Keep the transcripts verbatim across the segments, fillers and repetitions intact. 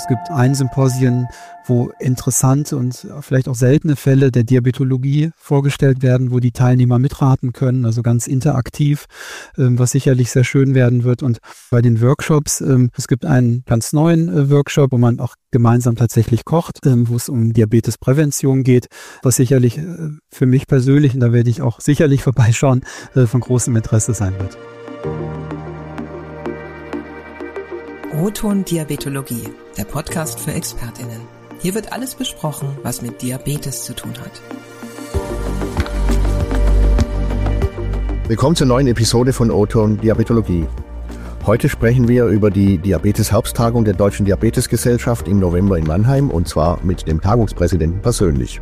Es gibt ein Symposien, wo interessante und vielleicht auch seltene Fälle der Diabetologie vorgestellt werden, wo die Teilnehmer mitraten können, also ganz interaktiv, was sicherlich sehr schön werden wird. Und bei den Workshops, es gibt einen ganz neuen Workshop, wo man auch gemeinsam tatsächlich kocht, wo es um Diabetesprävention geht, was sicherlich für mich persönlich, und da werde ich auch sicherlich vorbeischauen, von großem Interesse sein wird. O-Ton Diabetologie, der Podcast für ExpertInnen. Hier wird alles besprochen, was mit Diabetes zu tun hat. Willkommen zur neuen Episode von O-Ton Diabetologie. Heute sprechen wir über die Diabetes-Herbsttagung der Deutschen Diabetesgesellschaft im November in Mannheim, und zwar mit dem Tagungspräsidenten persönlich.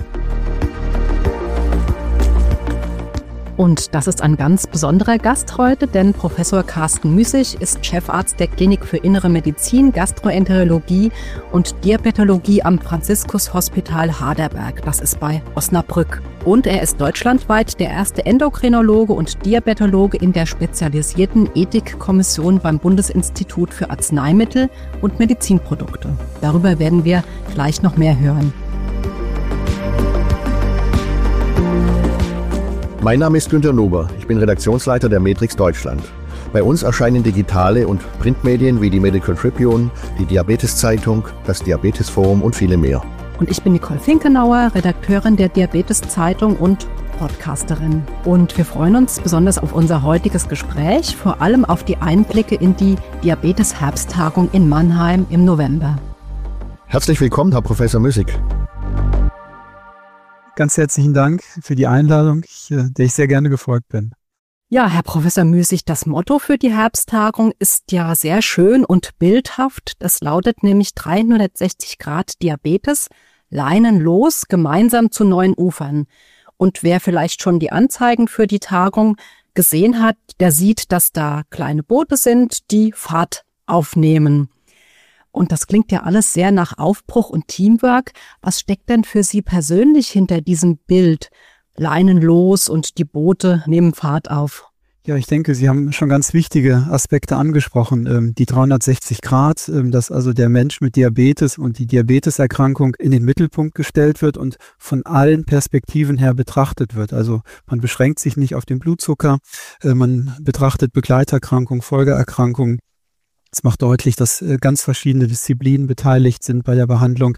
Und das ist ein ganz besonderer Gast heute, denn Professor Carsten Müßig ist Chefarzt der Klinik für Innere Medizin, Gastroenterologie und Diabetologie am Franziskus-Hospital Harderberg. Das ist bei Osnabrück. Und er ist deutschlandweit der erste Endokrinologe und Diabetologe in der spezialisierten Ethikkommission beim Bundesinstitut für Arzneimittel und Medizinprodukte. Darüber werden wir gleich noch mehr hören. Mein Name ist Günter Nuber, ich bin Redaktionsleiter der Matrix Deutschland. Bei uns erscheinen digitale und Printmedien wie die Medical Tribune, die Diabetes-Zeitung, das Diabetes-Forum und viele mehr. Und ich bin Nicole Finkenauer, Redakteurin der Diabetes-Zeitung und Podcasterin. Und wir freuen uns besonders auf unser heutiges Gespräch, vor allem auf die Einblicke in die Diabetes-Herbsttagung in Mannheim im November. Herzlich willkommen, Herr Professor Müßig. Ganz herzlichen Dank für die Einladung, ich, der ich sehr gerne gefolgt bin. Ja, Herr Professor Müßig, das Motto für die Herbsttagung ist ja sehr schön und bildhaft. Das lautet nämlich dreihundertsechzig Grad Diabetes, Leinen los, gemeinsam zu neuen Ufern. Und wer vielleicht schon die Anzeigen für die Tagung gesehen hat, der sieht, dass da kleine Boote sind, die Fahrt aufnehmen. Und das klingt ja alles sehr nach Aufbruch und Teamwork. Was steckt denn für Sie persönlich hinter diesem Bild? Leinen los und die Boote nehmen Fahrt auf. Ja, ich denke, Sie haben schon ganz wichtige Aspekte angesprochen. Die dreihundertsechzig Grad, dass also der Mensch mit Diabetes und die Diabeteserkrankung in den Mittelpunkt gestellt wird und von allen Perspektiven her betrachtet wird. Also man beschränkt sich nicht auf den Blutzucker, man betrachtet Begleiterkrankung, Folgeerkrankung. Es macht deutlich, dass ganz verschiedene Disziplinen beteiligt sind bei der Behandlung.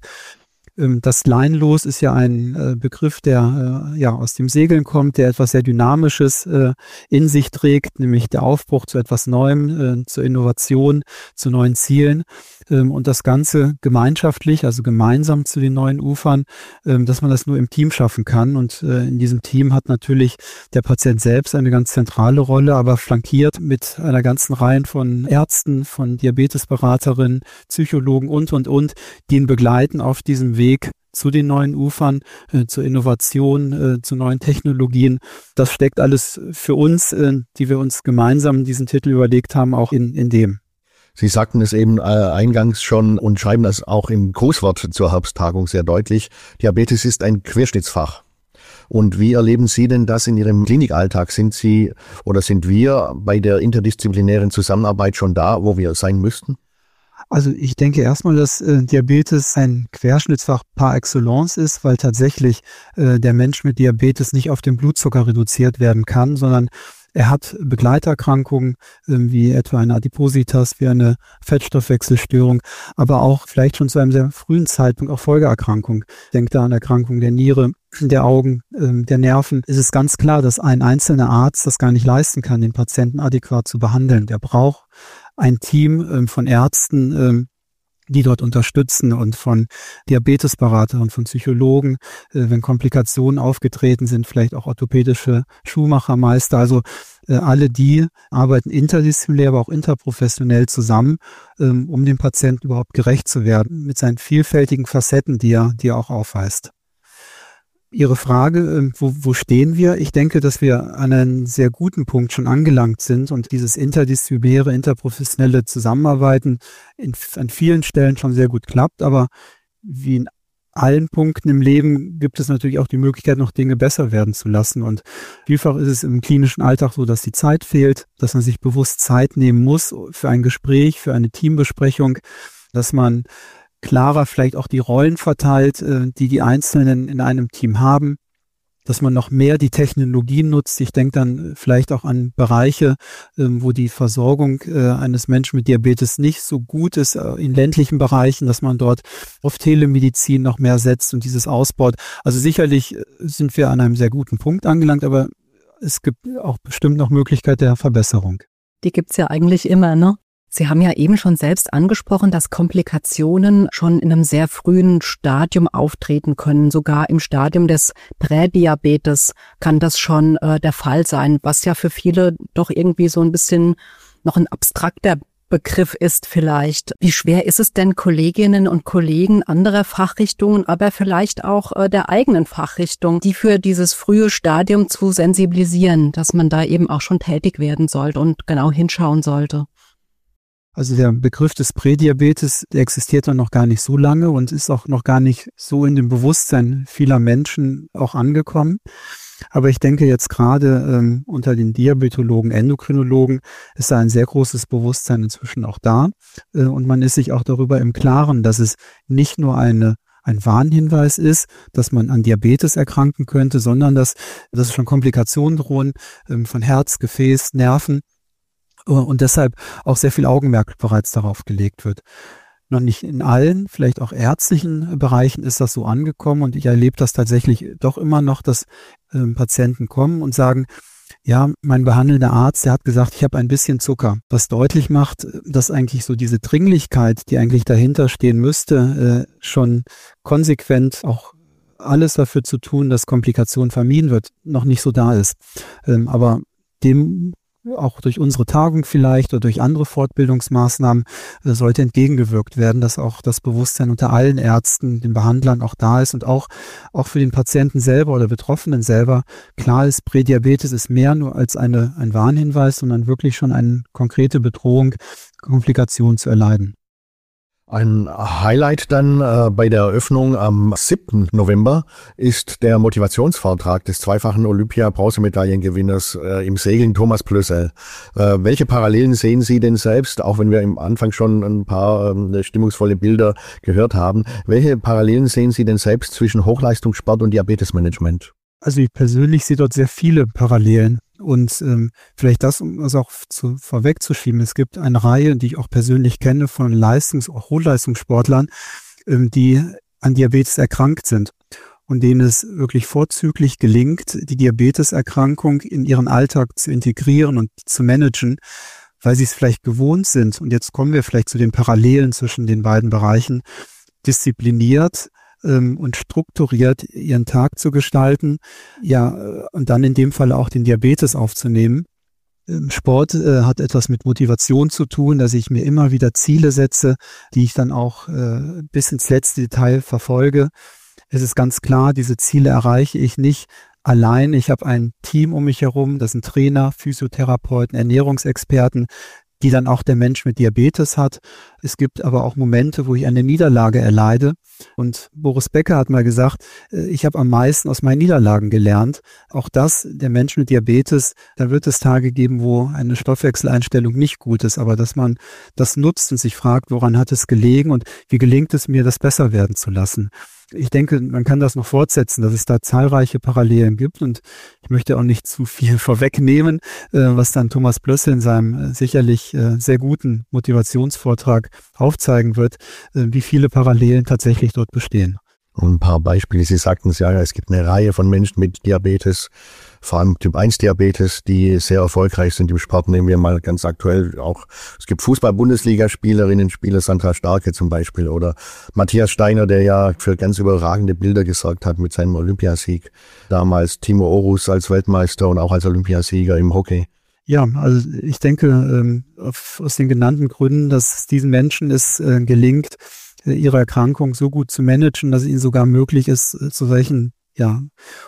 Das Leinenlos ist ja ein Begriff, der ja aus dem Segeln kommt, der etwas sehr Dynamisches in sich trägt, nämlich der Aufbruch zu etwas Neuem, zur Innovation, zu neuen Zielen. Und das Ganze gemeinschaftlich, also gemeinsam zu den neuen Ufern, dass man das nur im Team schaffen kann. Und in diesem Team hat natürlich der Patient selbst eine ganz zentrale Rolle, aber flankiert mit einer ganzen Reihe von Ärzten, von Diabetesberaterinnen, Psychologen und, und, und, die ihn begleiten auf diesem Weg zu den neuen Ufern, äh, zur Innovation, äh, zu neuen Technologien. Das steckt alles für uns, äh, die wir uns gemeinsam diesen Titel überlegt haben, auch in, in dem. Sie sagten es eben äh, eingangs schon und schreiben das auch im Grußwort zur Herbsttagung sehr deutlich. Diabetes ist ein Querschnittsfach. Und wie erleben Sie denn das in Ihrem Klinikalltag? Sind Sie oder sind wir bei der interdisziplinären Zusammenarbeit schon da, wo wir sein müssten? Also ich denke erstmal, dass äh, Diabetes ein Querschnittsfach par excellence ist, weil tatsächlich äh, der Mensch mit Diabetes nicht auf den Blutzucker reduziert werden kann, sondern er hat Begleiterkrankungen äh, wie etwa eine Adipositas, wie eine Fettstoffwechselstörung, aber auch vielleicht schon zu einem sehr frühen Zeitpunkt auch Folgeerkrankungen. Ich denke da an Erkrankungen der Niere, der Augen, äh, der Nerven. Es ist ganz klar, dass ein einzelner Arzt das gar nicht leisten kann, den Patienten adäquat zu behandeln. Der braucht ein Team ähm, von Ärzten, ähm, die dort unterstützen und von Diabetesberatern, von Psychologen, äh, wenn Komplikationen aufgetreten sind, vielleicht auch orthopädische Schuhmachermeister. Also äh, alle die arbeiten interdisziplinär, aber auch interprofessionell zusammen, ähm, um dem Patienten überhaupt gerecht zu werden, mit seinen vielfältigen Facetten, die er, die er auch aufweist. Ihre Frage, wo, wo stehen wir? Ich denke, dass wir an einem sehr guten Punkt schon angelangt sind und dieses interdisziplinäre, interprofessionelle Zusammenarbeiten in, an vielen Stellen schon sehr gut klappt. Aber wie in allen Punkten im Leben gibt es natürlich auch die Möglichkeit, noch Dinge besser werden zu lassen. Und vielfach ist es im klinischen Alltag so, dass die Zeit fehlt, dass man sich bewusst Zeit nehmen muss für ein Gespräch, für eine Teambesprechung, dass man klarer vielleicht auch die Rollen verteilt, die die Einzelnen in einem Team haben, dass man noch mehr die Technologien nutzt. Ich denke dann vielleicht auch an Bereiche, wo die Versorgung eines Menschen mit Diabetes nicht so gut ist, in ländlichen Bereichen, dass man dort auf Telemedizin noch mehr setzt und dieses ausbaut. Also sicherlich sind wir an einem sehr guten Punkt angelangt, aber es gibt auch bestimmt noch Möglichkeit der Verbesserung. Die gibt's ja eigentlich immer, ne? Sie haben ja eben schon selbst angesprochen, dass Komplikationen schon in einem sehr frühen Stadium auftreten können. Sogar im Stadium des Prädiabetes kann das schon äh, der Fall sein, was ja für viele doch irgendwie so ein bisschen noch ein abstrakter Begriff ist vielleicht. Wie schwer ist es denn, Kolleginnen und Kollegen anderer Fachrichtungen, aber vielleicht auch äh, der eigenen Fachrichtung, die für dieses frühe Stadium zu sensibilisieren, dass man da eben auch schon tätig werden sollte und genau hinschauen sollte? Also der Begriff des Prädiabetes, der existiert noch gar nicht so lange und ist auch noch gar nicht so in dem Bewusstsein vieler Menschen auch angekommen. Aber ich denke jetzt gerade ähm, unter den Diabetologen, Endokrinologen ist da ein sehr großes Bewusstsein inzwischen auch da. Äh, und man ist sich auch darüber im Klaren, dass es nicht nur eine ein Warnhinweis ist, dass man an Diabetes erkranken könnte, sondern dass, dass schon Komplikationen drohen ähm, von Herz, Gefäß, Nerven. Und deshalb auch sehr viel Augenmerk bereits darauf gelegt wird. Noch nicht in allen, vielleicht auch ärztlichen Bereichen ist das so angekommen und ich erlebe das tatsächlich doch immer noch, dass äh, Patienten kommen und sagen, ja, mein behandelnder Arzt, der hat gesagt, ich habe ein bisschen Zucker, was deutlich macht, dass eigentlich so diese Dringlichkeit, die eigentlich dahinter stehen müsste, äh, schon konsequent auch alles dafür zu tun, dass Komplikationen vermieden wird, noch nicht so da ist. Ähm, aber dem auch durch unsere Tagung vielleicht oder durch andere Fortbildungsmaßnahmen äh, sollte entgegengewirkt werden, dass auch das Bewusstsein unter allen Ärzten, den Behandlern auch da ist und auch, auch für den Patienten selber oder Betroffenen selber klar ist, Prädiabetes ist mehr nur als eine, ein Warnhinweis, sondern wirklich schon eine konkrete Bedrohung, Komplikationen zu erleiden. Ein Highlight dann äh, bei der Eröffnung am siebten November ist der Motivationsvortrag des zweifachen Olympia-Bronzemedaillengewinners äh, im Segeln Thomas Plössl. Äh, welche Parallelen sehen Sie denn selbst, auch wenn wir am Anfang schon ein paar äh, stimmungsvolle Bilder gehört haben, welche Parallelen sehen Sie denn selbst zwischen Hochleistungssport und Diabetesmanagement? Also ich persönlich sehe dort sehr viele Parallelen. Und ähm, vielleicht das, um es auch zu, vorwegzuschieben, es gibt eine Reihe, die ich auch persönlich kenne, von Leistungs-, auch Hochleistungssportlern, ähm, die an Diabetes erkrankt sind und denen es wirklich vorzüglich gelingt, die Diabeteserkrankung in ihren Alltag zu integrieren und zu managen, weil sie es vielleicht gewohnt sind. Und jetzt kommen wir vielleicht zu den Parallelen zwischen den beiden Bereichen, diszipliniert und strukturiert ihren Tag zu gestalten, ja, und dann in dem Fall auch den Diabetes aufzunehmen. Sport äh, hat etwas mit Motivation zu tun, dass ich mir immer wieder Ziele setze, die ich dann auch äh, bis ins letzte Detail verfolge. Es ist ganz klar, diese Ziele erreiche ich nicht allein. Ich habe ein Team um mich herum, das sind Trainer, Physiotherapeuten, Ernährungsexperten, die dann auch der Mensch mit Diabetes hat. Es gibt aber auch Momente, wo ich eine Niederlage erleide. Und Boris Becker hat mal gesagt, ich habe am meisten aus meinen Niederlagen gelernt. Auch das, der Mensch mit Diabetes, da wird es Tage geben, wo eine Stoffwechseleinstellung nicht gut ist. Aber dass man das nutzt und sich fragt, woran hat es gelegen und wie gelingt es mir, das besser werden zu lassen. Ich denke, man kann das noch fortsetzen, dass es da zahlreiche Parallelen gibt und ich möchte auch nicht zu viel vorwegnehmen, was dann Thomas Plössl in seinem sicherlich sehr guten Motivationsvortrag aufzeigen wird, wie viele Parallelen tatsächlich dort bestehen. Und ein paar Beispiele, Sie sagten es ja, es gibt eine Reihe von Menschen mit Diabetes, vor allem Typ eins Diabetes, die sehr erfolgreich sind im Sport. Nehmen wir mal ganz aktuell auch, es gibt Fußball-Bundesligaspielerinnen, Spieler Sandra Starke zum Beispiel oder Matthias Steiner, der ja für ganz überragende Bilder gesorgt hat mit seinem Olympiasieg. Damals Timo Orus als Weltmeister und auch als Olympiasieger im Hockey. Ja, also ich denke ähm, auf, aus den genannten Gründen, dass es diesen Menschen es äh, gelingt, ihre Erkrankung so gut zu managen, dass es ihnen sogar möglich ist, zu solchen ja,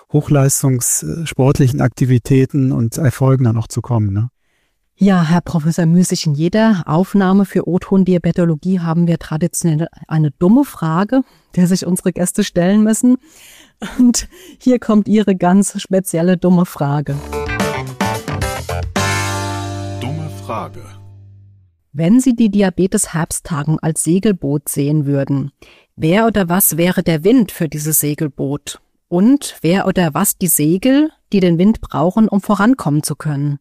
hochleistungssportlichen Aktivitäten und Erfolgen dann auch zu kommen. Ne? Ja, Herr Professor Müßig, in jeder Aufnahme für O-Ton-Diabetologie haben wir traditionell eine dumme Frage, der sich unsere Gäste stellen müssen. Und hier kommt Ihre ganz spezielle dumme Frage. Dumme Frage. Wenn Sie die Diabetes-Herbsttagung als Segelboot sehen würden, wer oder was wäre der Wind für dieses Segelboot? Und wer oder was die Segel, die den Wind brauchen, um vorankommen zu können?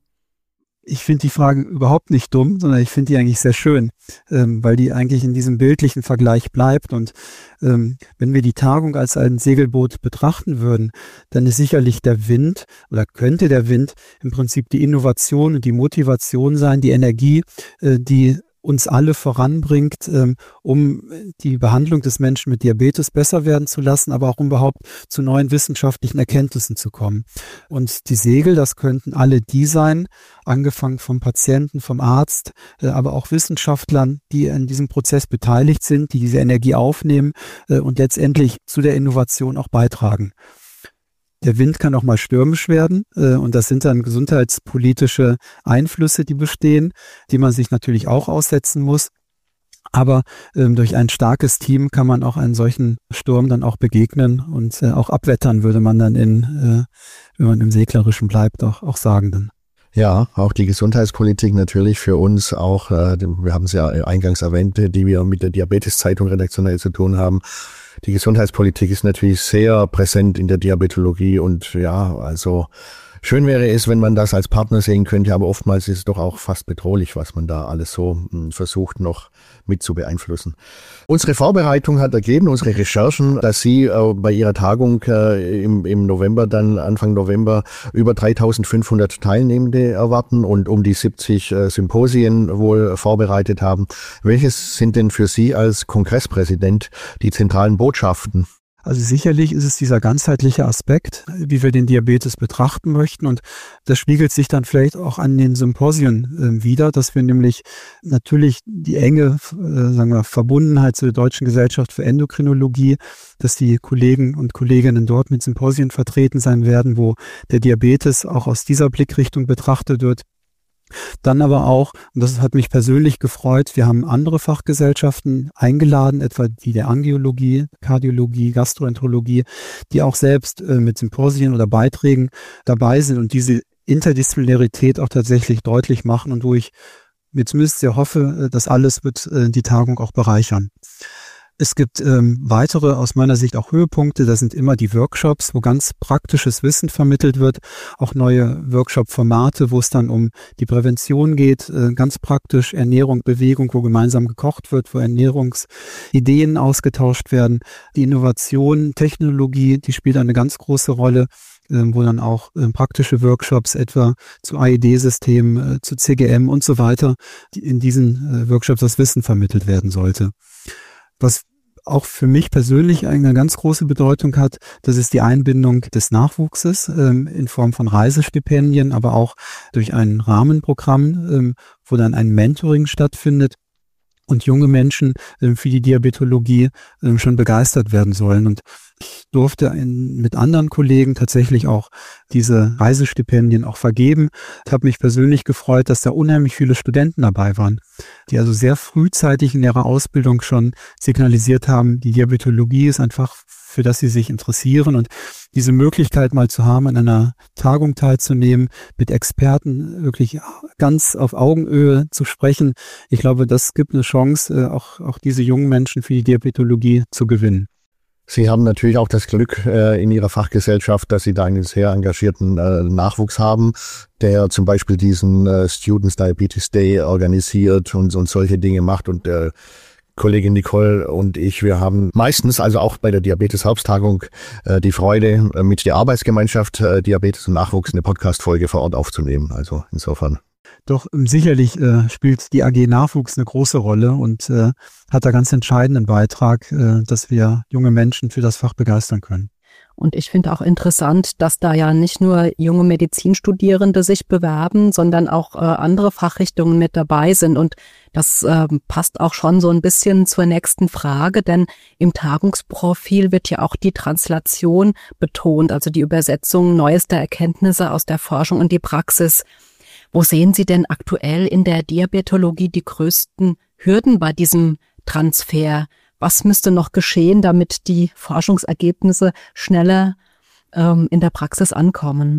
Ich finde die Frage überhaupt nicht dumm, sondern ich finde die eigentlich sehr schön, ähm, weil die eigentlich in diesem bildlichen Vergleich bleibt. Und ähm, wenn wir die Tagung als ein Segelboot betrachten würden, dann ist sicherlich der Wind oder könnte der Wind im Prinzip die Innovation und die Motivation sein, die Energie, äh, die uns alle voranbringt, ähm, um die Behandlung des Menschen mit Diabetes besser werden zu lassen, aber auch um überhaupt zu neuen wissenschaftlichen Erkenntnissen zu kommen. Und die Segel, das könnten alle die sein, angefangen vom Patienten, vom Arzt, äh, aber auch Wissenschaftlern, die in diesem Prozess beteiligt sind, die diese Energie aufnehmen äh, und letztendlich zu der Innovation auch beitragen. Der Wind kann auch mal stürmisch werden äh, und das sind dann gesundheitspolitische Einflüsse, die bestehen, die man sich natürlich auch aussetzen muss. Aber ähm, durch ein starkes Team kann man auch einen solchen Sturm dann auch begegnen und äh, auch abwettern, würde man dann in, äh, wenn man im Seglerischen bleibt, auch, auch sagen dann. Ja, auch die Gesundheitspolitik natürlich für uns auch, äh, wir haben es ja eingangs erwähnt, die wir mit der Diabetes-Zeitung redaktionell zu tun haben. Die Gesundheitspolitik ist natürlich sehr präsent in der Diabetologie und ja, also schön wäre es, wenn man das als Partner sehen könnte, aber oftmals ist es doch auch fast bedrohlich, was man da alles so mh, versucht noch mit zu beeinflussen. Unsere Vorbereitung hat ergeben, unsere Recherchen, dass Sie äh, bei Ihrer Tagung äh, im, im November, dann Anfang November, über dreitausendfünfhundert Teilnehmende erwarten und um die siebzig äh, Symposien wohl vorbereitet haben. Welches sind denn für Sie als Kongresspräsident die zentralen Botschaften? Also sicherlich ist es dieser ganzheitliche Aspekt, wie wir den Diabetes betrachten möchten, und das spiegelt sich dann vielleicht auch an den Symposien äh, wieder, dass wir nämlich natürlich die enge äh, sagen wir, Verbundenheit zur Deutschen Gesellschaft für Endokrinologie, dass die Kollegen und Kolleginnen dort mit Symposien vertreten sein werden, wo der Diabetes auch aus dieser Blickrichtung betrachtet wird. Dann aber auch, und das hat mich persönlich gefreut, wir haben andere Fachgesellschaften eingeladen, etwa die der Angiologie, Kardiologie, Gastroenterologie, die auch selbst äh, mit Symposien oder Beiträgen dabei sind und diese Interdisziplinarität auch tatsächlich deutlich machen und wo ich mir zumindest sehr hoffe, dass alles wird äh, die Tagung auch bereichern. Es gibt ähm, weitere, aus meiner Sicht auch Höhepunkte. Das sind immer die Workshops, wo ganz praktisches Wissen vermittelt wird. Auch neue Workshop-Formate, wo es dann um die Prävention geht. Äh, ganz praktisch Ernährung, Bewegung, wo gemeinsam gekocht wird, wo Ernährungsideen ausgetauscht werden. Die Innovation, Technologie, die spielt eine ganz große Rolle, äh, wo dann auch äh, praktische Workshops etwa zu A E D-Systemen, äh, zu C G M und so weiter, die in diesen äh, Workshops das Wissen vermittelt werden sollte. Was auch für mich persönlich eine ganz große Bedeutung hat, das ist die Einbindung des Nachwuchses ähm, in Form von Reisestipendien, aber auch durch ein Rahmenprogramm, ähm, wo dann ein Mentoring stattfindet und junge Menschen ähm, für die Diabetologie ähm, schon begeistert werden sollen. Und ich durfte in, mit anderen Kollegen tatsächlich auch diese Reisestipendien auch vergeben. Ich habe mich persönlich gefreut, dass da unheimlich viele Studenten dabei waren, die also sehr frühzeitig in ihrer Ausbildung schon signalisiert haben, die Diabetologie ist einfach, für das sie sich interessieren, und diese Möglichkeit mal zu haben, an einer Tagung teilzunehmen, mit Experten wirklich ganz auf Augenhöhe zu sprechen. Ich glaube, das gibt eine Chance, auch, auch diese jungen Menschen für die Diabetologie zu gewinnen. Sie haben natürlich auch das Glück äh, in Ihrer Fachgesellschaft, dass Sie da einen sehr engagierten äh, Nachwuchs haben, der zum Beispiel diesen äh, Students Diabetes Day organisiert und, und solche Dinge macht. Und äh, Kollegin Nicole und ich, wir haben meistens, also auch bei der Diabetes-Herbsttagung, äh, die Freude, äh, mit der Arbeitsgemeinschaft äh, Diabetes und Nachwuchs eine Podcast-Folge vor Ort aufzunehmen. Also insofern. Doch sicherlich äh, spielt die A G Nachwuchs eine große Rolle und äh, hat da ganz entscheidenden Beitrag, äh, dass wir junge Menschen für das Fach begeistern können. Und ich finde auch interessant, dass da ja nicht nur junge Medizinstudierende sich bewerben, sondern auch äh, andere Fachrichtungen mit dabei sind. Und das äh, passt auch schon so ein bisschen zur nächsten Frage, denn im Tagungsprofil wird ja auch die Translation betont, also die Übersetzung neuester Erkenntnisse aus der Forschung in die Praxis. Wo sehen Sie denn aktuell in der Diabetologie die größten Hürden bei diesem Transfer? Was müsste noch geschehen, damit die Forschungsergebnisse schneller ähm, in der Praxis ankommen?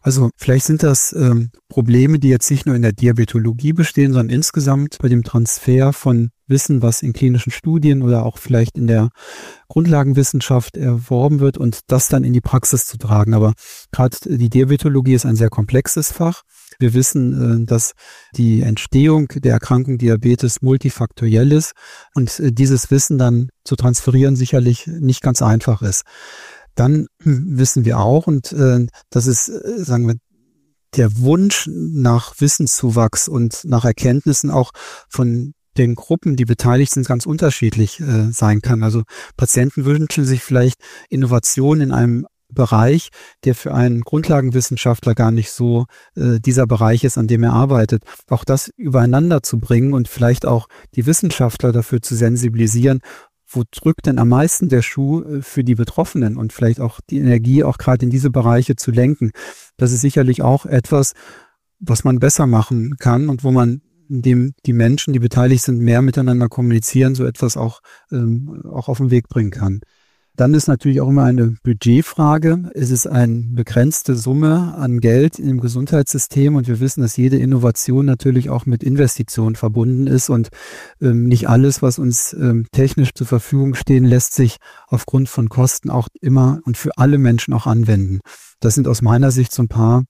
Also vielleicht sind das ähm, Probleme, die jetzt nicht nur in der Diabetologie bestehen, sondern insgesamt bei dem Transfer von Wissen, was in klinischen Studien oder auch vielleicht in der Grundlagenwissenschaft erworben wird und das dann in die Praxis zu tragen. Aber gerade die Diabetologie ist ein sehr komplexes Fach. Wir wissen, äh, dass die Entstehung der Erkrankung Diabetes multifaktoriell ist und äh, dieses Wissen dann zu transferieren sicherlich nicht ganz einfach ist. Dann wissen wir auch, und äh, das ist, äh, sagen wir, der Wunsch nach Wissenszuwachs und nach Erkenntnissen auch von den Gruppen, die beteiligt sind, ganz unterschiedlich äh, sein kann. Also Patienten wünschen sich vielleicht Innovation in einem Bereich, der für einen Grundlagenwissenschaftler gar nicht so äh, dieser Bereich ist, an dem er arbeitet. Auch das übereinander zu bringen und vielleicht auch die Wissenschaftler dafür zu sensibilisieren, wo drückt denn am meisten der Schuh für die Betroffenen und vielleicht auch die Energie auch gerade in diese Bereiche zu lenken. Das ist sicherlich auch etwas, was man besser machen kann und wo man, indem die Menschen, die beteiligt sind, mehr miteinander kommunizieren, so etwas auch, ähm, auch auf den Weg bringen kann. Dann ist natürlich auch immer eine Budgetfrage. Es ist eine begrenzte Summe an Geld im Gesundheitssystem und wir wissen, dass jede Innovation natürlich auch mit Investitionen verbunden ist und ähm, nicht alles, was uns ähm, technisch zur Verfügung stehen, lässt sich aufgrund von Kosten auch immer und für alle Menschen auch anwenden. Das sind aus meiner Sicht so ein paar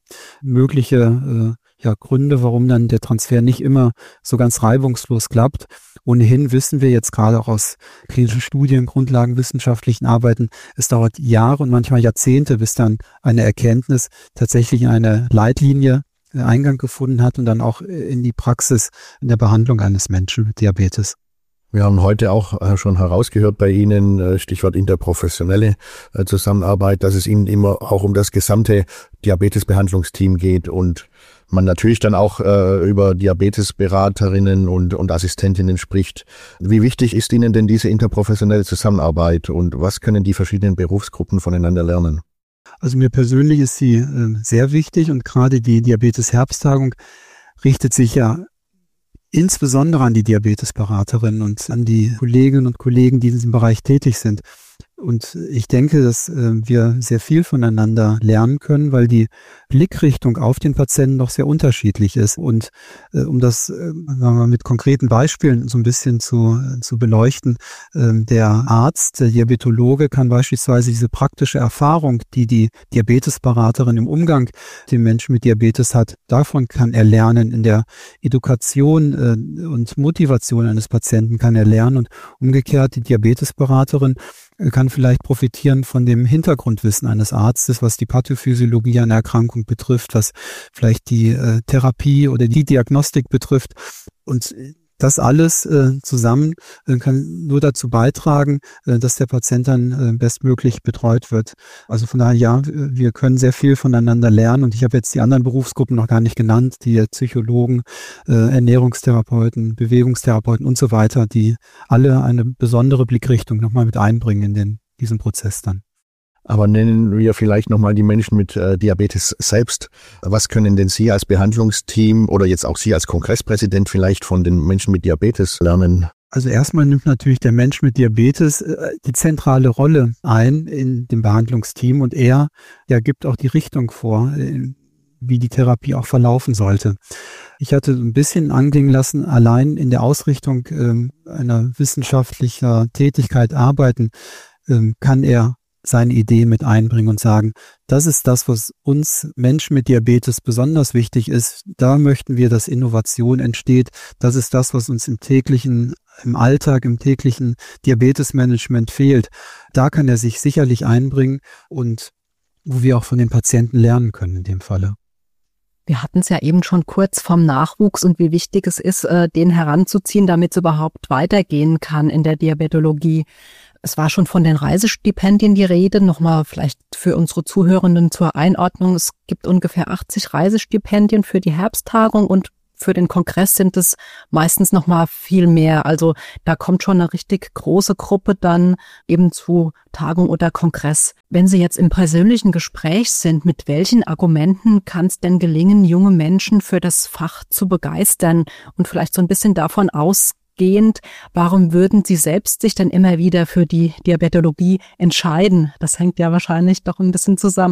mögliche äh, ja, Gründe, warum dann der Transfer nicht immer so ganz reibungslos klappt. Ohnehin wissen wir jetzt gerade auch aus klinischen Studien, grundlagenwissenschaftlichen Arbeiten, es dauert Jahre und manchmal Jahrzehnte, bis dann eine Erkenntnis tatsächlich in eine Leitlinie Eingang gefunden hat und dann auch in die Praxis in der Behandlung eines Menschen mit Diabetes. Wir haben heute auch schon herausgehört bei Ihnen, Stichwort interprofessionelle Zusammenarbeit, dass es Ihnen immer auch um das gesamte Diabetesbehandlungsteam geht und man natürlich dann auch äh, über Diabetesberaterinnen und, und Assistentinnen spricht. Wie wichtig ist Ihnen denn diese interprofessionelle Zusammenarbeit und was können die verschiedenen Berufsgruppen voneinander lernen? Also mir persönlich ist sie äh, sehr wichtig und gerade die Diabetes-Herbsttagung richtet sich ja insbesondere an die Diabetesberaterinnen und an die Kolleginnen und Kollegen, die in diesem Bereich tätig sind. Und ich denke, dass äh, wir sehr viel voneinander lernen können, weil die Blickrichtung auf den Patienten doch sehr unterschiedlich ist. Und äh, um das äh, sagen wir mal, mit konkreten Beispielen so ein bisschen zu, äh, zu beleuchten, äh, der Arzt, der Diabetologe kann beispielsweise diese praktische Erfahrung, die die Diabetesberaterin im Umgang mit dem Menschen mit Diabetes hat, davon kann er lernen. In der Education äh, und Motivation eines Patienten kann er lernen und umgekehrt die Diabetesberaterin kann vielleicht profitieren von dem Hintergrundwissen eines Arztes, was die Pathophysiologie einer Erkrankung betrifft, was vielleicht die äh, Therapie oder die Diagnostik betrifft. Und das alles äh, zusammen äh, kann nur dazu beitragen, äh, dass der Patient dann äh, bestmöglich betreut wird. Also von daher, ja, wir können sehr viel voneinander lernen und ich habe jetzt die anderen Berufsgruppen noch gar nicht genannt, die Psychologen, äh, Ernährungstherapeuten, Bewegungstherapeuten und so weiter, die alle eine besondere Blickrichtung nochmal mit einbringen in den, diesen Prozess dann. Aber nennen wir vielleicht nochmal die Menschen mit äh, Diabetes selbst. Was können denn Sie als Behandlungsteam oder jetzt auch Sie als Kongresspräsident vielleicht von den Menschen mit Diabetes lernen? Also erstmal nimmt natürlich der Mensch mit Diabetes äh, die zentrale Rolle ein in dem Behandlungsteam und er ja, gibt auch die Richtung vor, äh, wie die Therapie auch verlaufen sollte. Ich hatte ein bisschen anklingen lassen, allein in der Ausrichtung äh, einer wissenschaftlicher Tätigkeit arbeiten, äh, kann er seine Idee mit einbringen und sagen, das ist das, was uns Menschen mit Diabetes besonders wichtig ist. Da möchten wir, dass Innovation entsteht. Das ist das, was uns im täglichen, im Alltag, im täglichen Diabetesmanagement fehlt. Da kann er sich sicherlich einbringen und wo wir auch von den Patienten lernen können in dem Falle. Wir hatten es ja eben schon kurz vom Nachwuchs und wie wichtig es ist, den heranzuziehen, damit es überhaupt weitergehen kann in der Diabetologie. Es war schon von den Reisestipendien die Rede, nochmal vielleicht für unsere Zuhörenden zur Einordnung. Es gibt ungefähr achtzig Reisestipendien für die Herbsttagung und für den Kongress sind es meistens nochmal viel mehr. Also da kommt schon eine richtig große Gruppe dann eben zu Tagung oder Kongress. Wenn Sie jetzt im persönlichen Gespräch sind, mit welchen Argumenten kann es denn gelingen, junge Menschen für das Fach zu begeistern und vielleicht so ein bisschen davon ausgehen, Gehend, warum würden Sie selbst sich dann immer wieder für die Diabetologie entscheiden? Das hängt ja wahrscheinlich doch ein bisschen zusammen.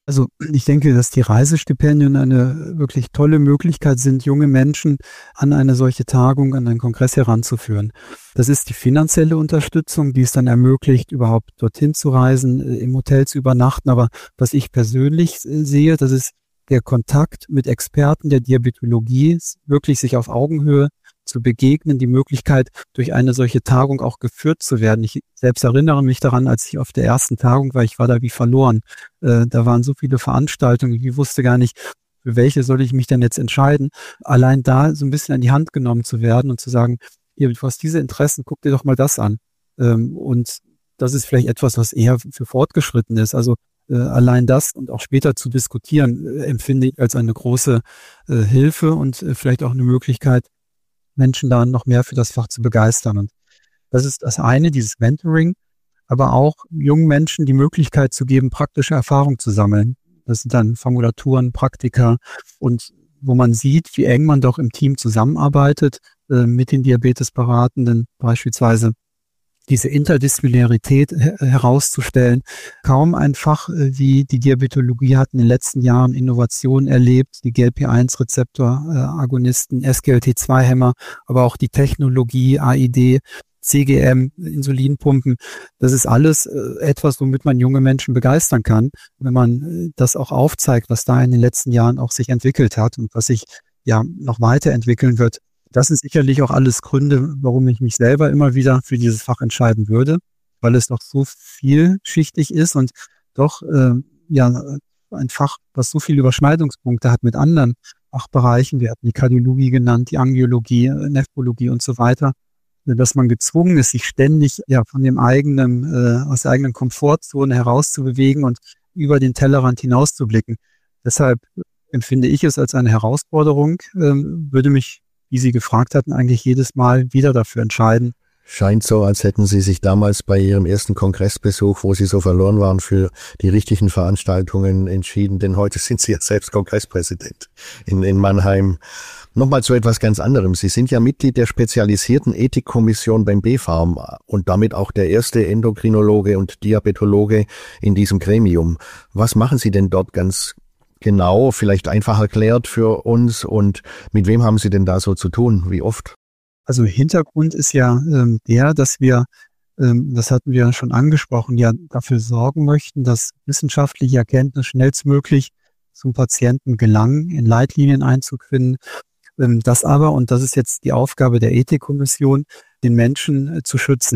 Also ich denke, dass die Reisestipendien eine wirklich tolle Möglichkeit sind, junge Menschen an eine solche Tagung, an einen Kongress heranzuführen. Das ist die finanzielle Unterstützung, die es dann ermöglicht, überhaupt dorthin zu reisen, im Hotel zu übernachten. Aber was ich persönlich sehe, das ist der Kontakt mit Experten der Diabetologie, wirklich sich auf Augenhöhe zu begegnen, die Möglichkeit, durch eine solche Tagung auch geführt zu werden. Ich selbst erinnere mich daran, als ich auf der ersten Tagung war, ich war da wie verloren. Äh, da waren so viele Veranstaltungen, ich wusste gar nicht, für welche soll ich mich denn jetzt entscheiden. Allein da so ein bisschen an die Hand genommen zu werden und zu sagen, hier, du hast diese Interessen, guck dir doch mal das an. Ähm, und das ist vielleicht etwas, was eher für fortgeschritten ist. Also äh, allein das und auch später zu diskutieren, äh, empfinde ich als eine große äh, Hilfe und äh, vielleicht auch eine Möglichkeit, Menschen da noch mehr für das Fach zu begeistern. Und das ist das eine, dieses Mentoring, aber auch jungen Menschen die Möglichkeit zu geben, praktische Erfahrung zu sammeln. Das sind dann Formulaturen, Praktika und wo man sieht, wie eng man doch im Team zusammenarbeitet, äh, mit den Diabetesberatenden beispielsweise. Diese Interdisziplinarität her- herauszustellen. Kaum ein Fach äh, wie die Diabetologie hat in den letzten Jahren Innovationen erlebt, die G L P eins Rezeptor-Agonisten, S G L T zwei Hämmer, aber auch die Technologie, A I D, C G M, Insulinpumpen. Das ist alles äh, etwas, womit man junge Menschen begeistern kann, wenn man äh, das auch aufzeigt, was da in den letzten Jahren auch sich entwickelt hat und was sich ja noch weiterentwickeln wird. Das sind sicherlich auch alles Gründe, warum ich mich selber immer wieder für dieses Fach entscheiden würde, weil es doch so vielschichtig ist und doch äh, ja ein Fach, was so viele Überschneidungspunkte hat mit anderen Fachbereichen. Wir hatten die Kardiologie genannt, die Angiologie, Nephrologie und so weiter, dass man gezwungen ist, sich ständig ja von dem eigenen, äh, aus der eigenen Komfortzone herauszubewegen und über den Tellerrand hinauszublicken. Deshalb empfinde ich es als eine Herausforderung, äh, würde mich, wie Sie gefragt hatten, eigentlich jedes Mal wieder dafür entscheiden. Scheint so, als hätten Sie sich damals bei Ihrem ersten Kongressbesuch, wo Sie so verloren waren, für die richtigen Veranstaltungen entschieden, denn heute sind Sie ja selbst Kongresspräsident in, in Mannheim. Nochmal zu etwas ganz anderem. Sie sind ja Mitglied der spezialisierten Ethikkommission beim B Pharm und damit auch der erste Endokrinologe und Diabetologe in diesem Gremium. Was machen Sie denn dort ganz genau, vielleicht einfach erklärt für uns und mit wem haben Sie denn da so zu tun? Wie oft? Also Hintergrund ist ja ähm, der, dass wir, ähm, das hatten wir schon angesprochen, ja dafür sorgen möchten, dass wissenschaftliche Erkenntnis schnellstmöglich zum Patienten gelangen, in Leitlinien Einzug finden. Ähm, das aber, und das ist jetzt die Aufgabe der Ethikkommission, den Menschen äh, zu schützen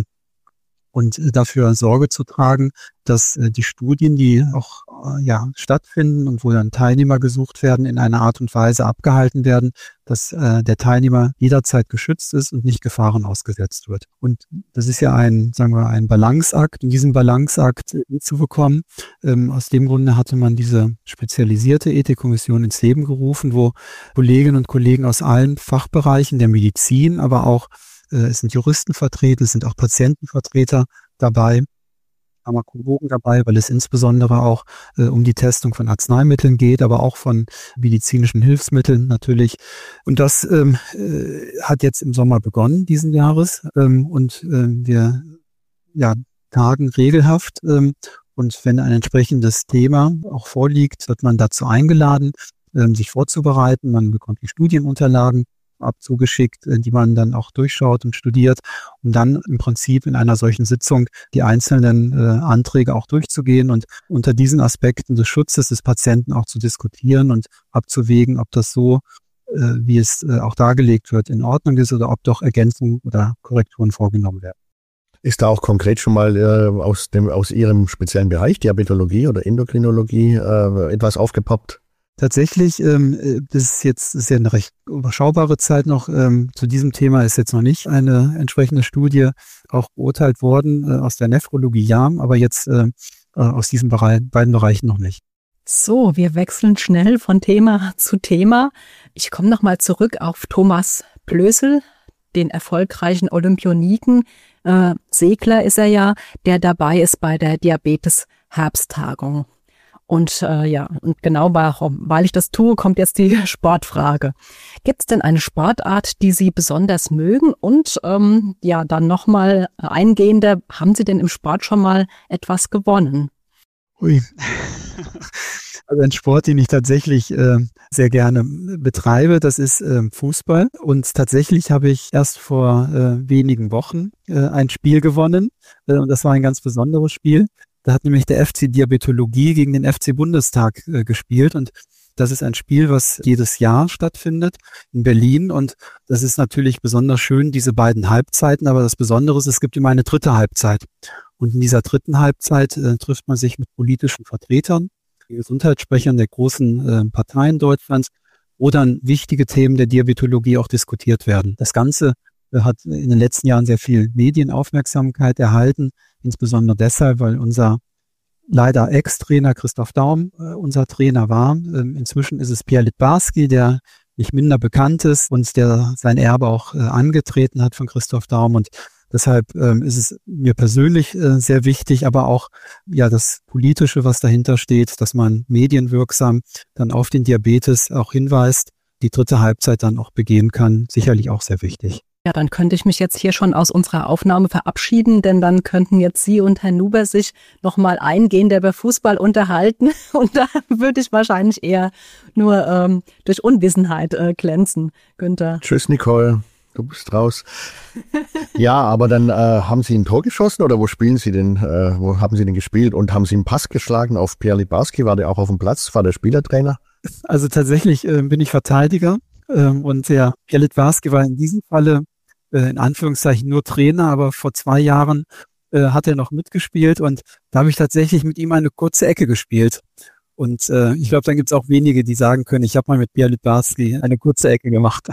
und äh, dafür Sorge zu tragen, dass äh, die Studien, die auch äh, ja stattfinden und wo dann Teilnehmer gesucht werden, in einer Art und Weise abgehalten werden, dass äh, der Teilnehmer jederzeit geschützt ist und nicht Gefahren ausgesetzt wird. Und das ist ja ein, sagen wir, ein Balanceakt. Und diesen Balanceakt äh, zu bekommen, ähm, aus dem Grunde hatte man diese spezialisierte Ethikkommission ins Leben gerufen, wo Kolleginnen und Kollegen aus allen Fachbereichen der Medizin, aber auch äh, es sind Juristen vertreten, es sind auch Patientenvertreter dabei, Pharmakologen dabei, weil es insbesondere auch äh, um die Testung von Arzneimitteln geht, aber auch von medizinischen Hilfsmitteln natürlich. Und das ähm, äh, hat jetzt im Sommer begonnen, diesen Jahres. Ähm, und äh, wir ja, tagen regelhaft. Ähm, und wenn ein entsprechendes Thema auch vorliegt, wird man dazu eingeladen, ähm, sich vorzubereiten. Man bekommt die Studienunterlagen abzugeschickt, die man dann auch durchschaut und studiert, um dann im Prinzip in einer solchen Sitzung die einzelnen äh, Anträge auch durchzugehen und unter diesen Aspekten des Schutzes des Patienten auch zu diskutieren und abzuwägen, ob das so, äh, wie es äh, auch dargelegt wird, in Ordnung ist oder ob doch Ergänzungen oder Korrekturen vorgenommen werden. Ist da auch konkret schon mal äh, aus dem aus Ihrem speziellen Bereich, Diabetologie oder Endokrinologie, äh, etwas aufgepoppt? Tatsächlich, ähm, das ist jetzt das ist ja eine recht überschaubare Zeit noch. Ähm, zu diesem Thema ist jetzt noch nicht eine entsprechende Studie auch beurteilt worden, äh, aus der Nephrologie ja, aber jetzt äh, aus diesen Bereich, beiden Bereichen noch nicht. So, wir wechseln schnell von Thema zu Thema. Ich komme nochmal zurück auf Thomas Plösel, den erfolgreichen Olympioniken. Äh, Segler ist er ja, der dabei ist bei der Diabetes-Herbsttagung. Und äh, ja, und genau warum, weil ich das tue, kommt jetzt die Sportfrage. Gibt es denn eine Sportart, die Sie besonders mögen? Und ähm, ja, dann nochmal eingehender, haben Sie denn im Sport schon mal etwas gewonnen? Ui. Also ein Sport, den ich tatsächlich äh, sehr gerne betreibe, das ist äh, Fußball. Und tatsächlich habe ich erst vor äh, wenigen Wochen äh, ein Spiel gewonnen. Äh, und das war ein ganz besonderes Spiel. Da hat nämlich der F C Diabetologie gegen den F C Bundestag äh, gespielt. Und das ist ein Spiel, was jedes Jahr stattfindet in Berlin. Und das ist natürlich besonders schön, diese beiden Halbzeiten. Aber das Besondere ist, es gibt immer eine dritte Halbzeit. Und in dieser dritten Halbzeit äh, trifft man sich mit politischen Vertretern, Gesundheitssprechern der großen äh, Parteien Deutschlands, wo dann wichtige Themen der Diabetologie auch diskutiert werden. Das Ganze äh, hat in den letzten Jahren sehr viel Medienaufmerksamkeit erhalten, insbesondere deshalb, weil unser leider Ex-Trainer Christoph Daum äh, unser Trainer war. Ähm, inzwischen ist es Pierre Littbarski, der nicht minder bekannt ist und der sein Erbe auch äh, angetreten hat von Christoph Daum. Und deshalb ähm, ist es mir persönlich äh, sehr wichtig, aber auch ja das Politische, was dahinter steht, dass man medienwirksam dann auf den Diabetes auch hinweist, die dritte Halbzeit dann auch begehen kann, sicherlich auch sehr wichtig. Ja, dann könnte ich mich jetzt hier schon aus unserer Aufnahme verabschieden, denn dann könnten jetzt Sie und Herr Nuber sich nochmal eingehend über Fußball unterhalten und da würde ich wahrscheinlich eher nur ähm, durch Unwissenheit äh, glänzen, Günther. Tschüss, Nicole. Du bist raus. Ja, aber dann äh, haben Sie ein Tor geschossen oder wo spielen Sie denn, äh, wo haben Sie denn gespielt und haben Sie einen Pass geschlagen auf Pierre Littbarski? War der auch auf dem Platz? War der Spielertrainer? Also tatsächlich äh, bin ich Verteidiger äh, und der Pierre Littbarski war in diesem Falle äh, in Anführungszeichen nur Trainer, aber vor zwei Jahren äh, hat er noch mitgespielt und da habe ich tatsächlich mit ihm eine kurze Ecke gespielt. Und äh, ich glaube, dann gibt es auch wenige, die sagen können, ich habe mal mit Pierre Littbarski eine kurze Ecke gemacht.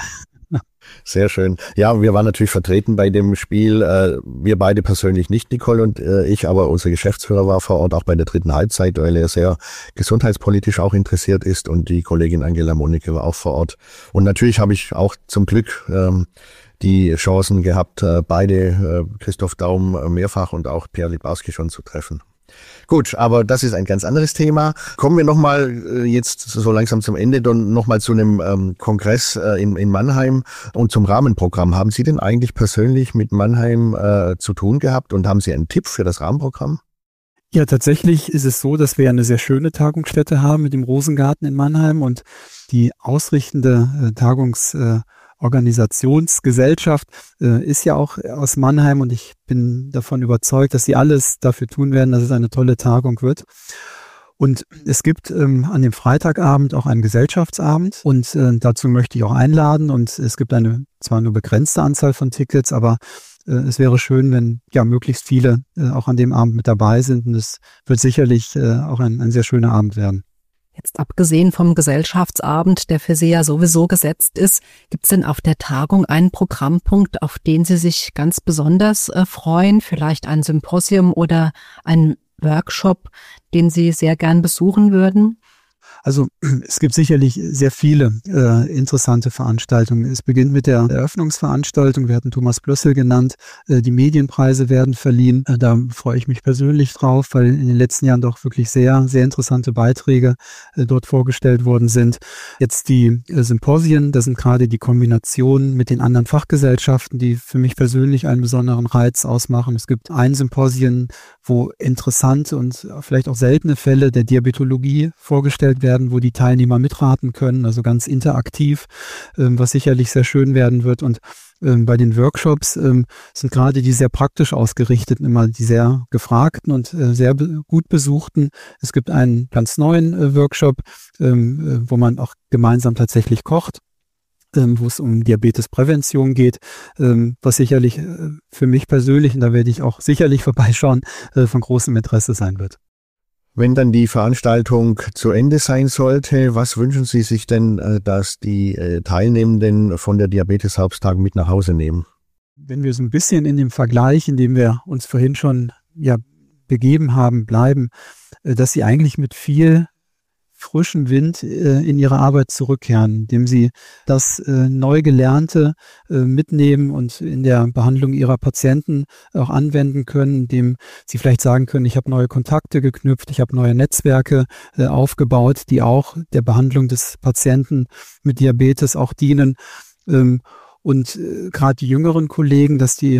Sehr schön. Ja, wir waren natürlich vertreten bei dem Spiel. Äh, wir beide persönlich nicht, Nicole und äh, ich, aber unser Geschäftsführer war vor Ort auch bei der dritten Halbzeit, weil er sehr gesundheitspolitisch auch interessiert ist und die Kollegin Angela Monicke war auch vor Ort. Und natürlich habe ich auch zum Glück ähm, die Chancen gehabt, äh, beide, äh, Christoph Daum äh, mehrfach und auch Pierre Littbarski schon zu treffen. Gut, aber das ist ein ganz anderes Thema. Kommen wir nochmal äh, jetzt so langsam zum Ende, dann nochmal zu einem ähm, Kongress äh, in, in Mannheim und zum Rahmenprogramm. Haben Sie denn eigentlich persönlich mit Mannheim äh, zu tun gehabt und haben Sie einen Tipp für das Rahmenprogramm? Ja, tatsächlich ist es so, dass wir eine sehr schöne Tagungsstätte haben mit dem Rosengarten in Mannheim und die ausrichtende äh, Tagungs äh, Organisationsgesellschaft äh, ist ja auch aus Mannheim und ich bin davon überzeugt, dass sie alles dafür tun werden, dass es eine tolle Tagung wird. Und es gibt ähm, an dem Freitagabend auch einen Gesellschaftsabend und äh, dazu möchte ich auch einladen und es gibt eine zwar nur begrenzte Anzahl von Tickets, aber äh, es wäre schön, wenn ja möglichst viele äh, auch an dem Abend mit dabei sind und es wird sicherlich äh, auch ein, ein sehr schöner Abend werden. Jetzt abgesehen vom Gesellschaftsabend, der für Sie ja sowieso gesetzt ist, gibt es denn auf der Tagung einen Programmpunkt, auf den Sie sich ganz besonders äh, freuen? Vielleicht ein Symposium oder ein Workshop, den Sie sehr gern besuchen würden? Also es gibt sicherlich sehr viele äh, interessante Veranstaltungen. Es beginnt mit der Eröffnungsveranstaltung. Wir hatten Thomas Blössel genannt. Äh, die Medienpreise werden verliehen. Äh, da freue ich mich persönlich drauf, weil in den letzten Jahren doch wirklich sehr, sehr interessante Beiträge äh, dort vorgestellt worden sind. Jetzt die äh, Symposien, das sind gerade die Kombinationen mit den anderen Fachgesellschaften, die für mich persönlich einen besonderen Reiz ausmachen. Es gibt ein Symposien, wo interessante und vielleicht auch seltene Fälle der Diabetologie vorgestellt werden, wo die Teilnehmer mitraten können, also ganz interaktiv, ähm, was sicherlich sehr schön werden wird. Und ähm, bei den Workshops ähm, sind gerade die sehr praktisch ausgerichteten immer die sehr gefragten und äh, sehr be- gut besuchten. Es gibt einen ganz neuen äh, Workshop, ähm, äh, wo man auch gemeinsam tatsächlich kocht, ähm, wo es um Diabetesprävention geht, ähm, was sicherlich äh, für mich persönlich, und da werde ich auch sicherlich vorbeischauen, äh, von großem Interesse sein wird. Wenn dann die Veranstaltung zu Ende sein sollte, was wünschen Sie sich denn, dass die Teilnehmenden von der Diabetes-Herbsttagung mit nach Hause nehmen? Wenn wir so ein bisschen in dem Vergleich, in dem wir uns vorhin schon ja begeben haben, bleiben, dass Sie eigentlich mit viel frischen Wind äh, in ihre Arbeit zurückkehren, indem sie das äh, neu Gelernte äh, mitnehmen und in der Behandlung ihrer Patienten auch anwenden können, indem sie vielleicht sagen können, ich habe neue Kontakte geknüpft, ich habe neue Netzwerke äh, aufgebaut, die auch der Behandlung des Patienten mit Diabetes auch dienen. Ähm, und äh, gerade die jüngeren Kollegen, dass die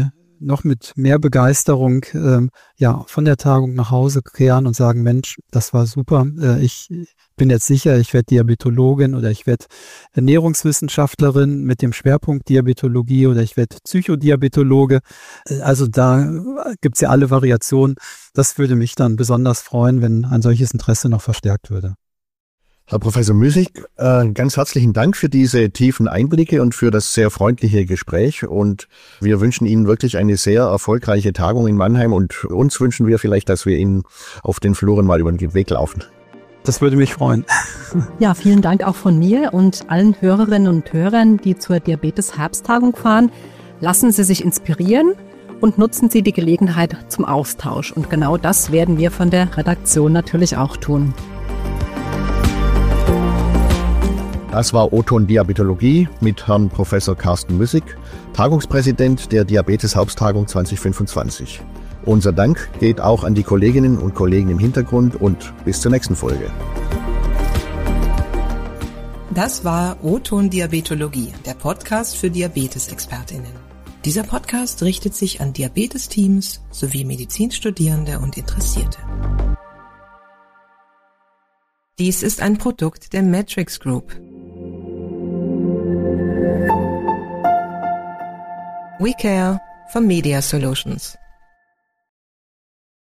noch mit mehr Begeisterung ähm, ja von der Tagung nach Hause kehren und sagen, Mensch, das war super, äh, ich bin jetzt sicher, ich werde Diabetologin oder ich werde Ernährungswissenschaftlerin mit dem Schwerpunkt Diabetologie oder ich werde Psychodiabetologe. Also da gibt's ja alle Variationen. Das würde mich dann besonders freuen, wenn ein solches Interesse noch verstärkt würde. Herr Professor Müssig, äh, ganz herzlichen Dank für diese tiefen Einblicke und für das sehr freundliche Gespräch. Und wir wünschen Ihnen wirklich eine sehr erfolgreiche Tagung in Mannheim. Und uns wünschen wir vielleicht, dass wir Ihnen auf den Fluren mal über den Weg laufen. Das würde mich freuen. Ja, vielen Dank auch von mir und allen Hörerinnen und Hörern, die zur Diabetes-Herbsttagung fahren. Lassen Sie sich inspirieren und nutzen Sie die Gelegenheit zum Austausch. Und genau das werden wir von der Redaktion natürlich auch tun. Das war O-Ton Diabetologie mit Herrn Professor Carsten Müssig, Tagungspräsident der Diabetes-Herbsttagung zwanzig fünfundzwanzig. Unser Dank geht auch an die Kolleginnen und Kollegen im Hintergrund und bis zur nächsten Folge. Das war O-Ton Diabetologie, der Podcast für Diabetesexpertinnen. Dieser Podcast richtet sich an Diabetesteams sowie Medizinstudierende und Interessierte. Dies ist ein Produkt der Matrix Group. We care for Media Solutions.